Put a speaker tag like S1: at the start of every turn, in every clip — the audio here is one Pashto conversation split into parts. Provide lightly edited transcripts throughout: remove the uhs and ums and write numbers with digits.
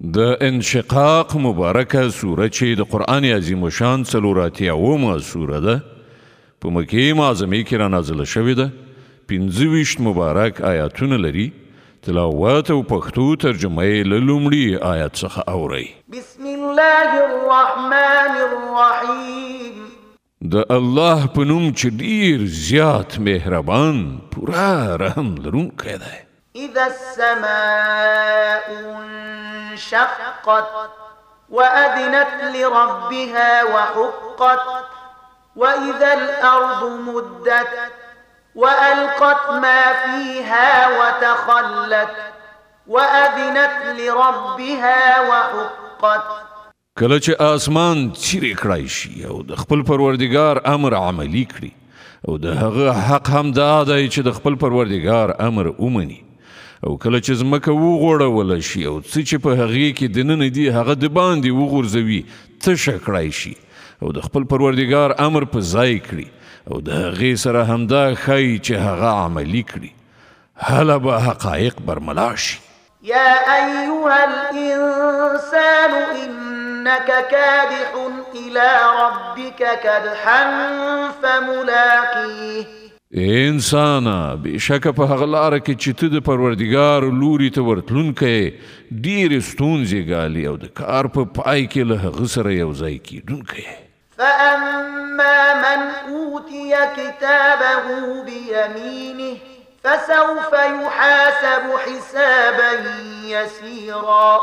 S1: د انشقاق مبارکه سوره چې د قرآن عظیم شان 480 سوره ده په مکې معظمې کې را نازله شوې ده. 25 مبارک آیاتونه لري. تلاوت او پښتو ترجمه یې له لومړي آیت څخه اورئ.
S2: بسم الله الرحمن الرحیم.
S1: د الله په نوم چې ډیر زیات مهربان پوره رحم لرونکی دی.
S2: اذا السماء انشقت وأذنت لربها وحقت وإذا الأرض مدت وألقت ما فيها وتخلت وأذنت لربها وحقت.
S1: کله چې آسمان څیرې کړای شي او د خپل پروردګار امر عملی کړي او د هغه حق هم دا دی چې د خپل پروردګار امر ومني، او کله چې ځمکه وغوړوله شي او څه چې په هغې کې دننه دي هغه د باندې وغورځوي تشه کړای شي او د خپل پروردګار امر په ځای کړي او د هغې سره همدا ښایي چې هغه عملي کړي، هله به حقایق برملا شي.
S2: يا أيها الإنسان إنك كادح إلى ربك كدحا فملاقيه.
S1: انسانا بشکه په هغه لاره کې چې ته د پروردګار لوري ته ورتلونکی ډېرې ستونزې ګالي او د کار په پای کې له هغه سره یو ځای کیدونکی.
S2: فأما من أوتي كتابه بيمينه فسوف يحاسب حسابا يسيرا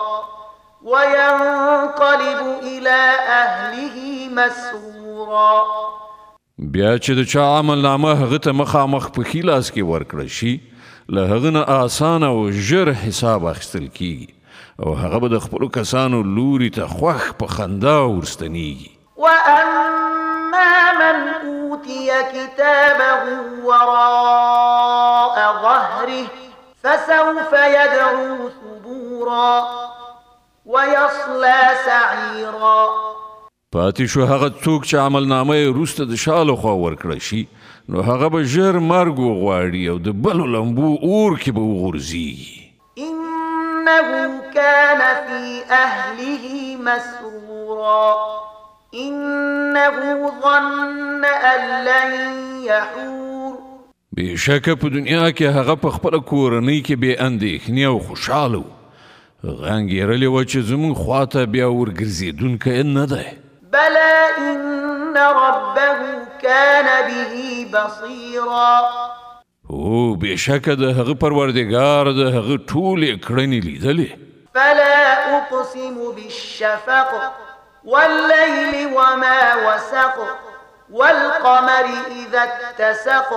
S2: وينقلب إلى أهله مسرورا.
S1: بیا چې د چا عمل نامه هغه ته مخامخ په ښي لاس کې ورکړل شي له هغه نه اسانه او ژر حساب اخیستل کیږي او هغه به د خپلو کسانو لوري ته خوښ په خندا ورستنیږي.
S2: وأما من أوتي كتابه وراء ظهره فسوف يدعو ثبورا ويصلى سعيرا.
S1: پاتې شو هغه څوک چې عمل نامه یې وروسته د شا لخوا ورکړی شي نو هغه به ژر مرګ وغواړي او د بلو لمبو اور کې به وغورځېږي.
S2: إنه كان في أهله مسرورا إنه ظن أن لن يحور.
S1: بېشکه په دنیا کې هغه په خپله کورنۍ کې بې اندېښنې او خوشحاله و. هغه انګېرلې وه چې زموږ خواته بیا ورګرځېدونکی نه دی.
S2: بلى إن ربه كان به بصيرا.
S1: او بېشکه د هغه پروردګار د هغه ټولې کړنې لیدلې.
S2: فلا أقسم بالشفق والليل وما وسق والقمر إذا اتسق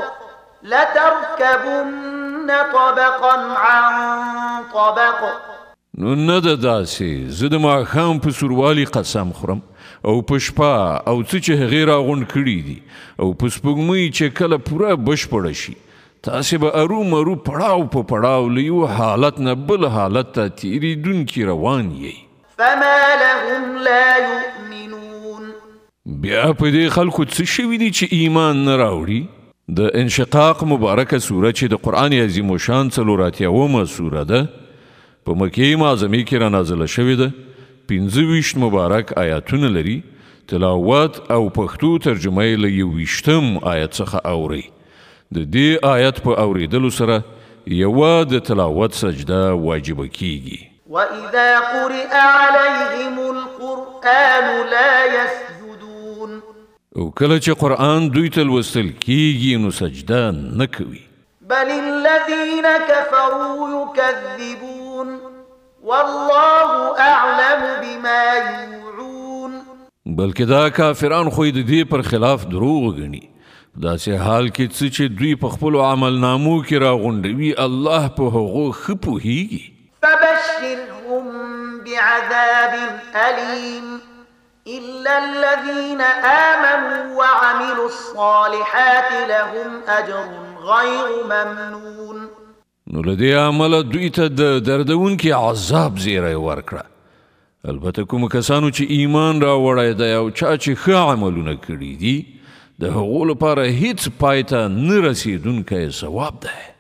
S2: لتركبن طبقا عن طبق.
S1: نو نه ده داسې زه د ماښام په سوروالي قسم خورم او په شپه او څه چې هغې راغونډ کړي دي او په سپوږمۍ چې کله پوره بشپړه شي تاسې به ارومرو پړاو په پړاو له یو حالت نه بل حالت ته تېرېدونکي روان یئ.
S2: فما لهم لا يؤمنون.
S1: بیا په دې خلکو څه شوي دي چې ایمان نه راوړي؟ د انشقاق مبارکه سوره چې د قرآن عظیم شان 480 سوره ده په مکې معظمې کې را نازله شوې ده. 25 مبارک آیاتونه لري. تلاوت او پښتو ترجمه یې له 21 آیت څخه اورئ. د دې آیت په اورېدلو سره یوه د تلاوت سجده واجبه کیږي.
S2: وإذا قرئ عليهم القرآن لا يسجدون.
S1: او کله چې قرآن دوی ته لوستل کیږي نو سجده نه کوي.
S2: بل الذين كفروا يكذبون والله أعلم بما يوعون.
S1: بلکې دا کافران خو د دې پر خلاف دروغ ګڼي. داسې حال کې څه چې دوی په خپلو عمل نامو کې راغونډوي الله په هغو ښه پوهیږي.
S2: فبشرهم بعذاب أليم إلا الذين آمنوا وعملوا الصالحات لهم أجر غير ممنون.
S1: نو له دې عمله دوی ته د دردونکي عذاب زیری ورکړه. البته کوم کسانو چې ایمان راوړی دی او چا چې ښه عملونه کړي دي د هغو لپاره هیڅ پای ته نه رسېدونکی ثواب دی.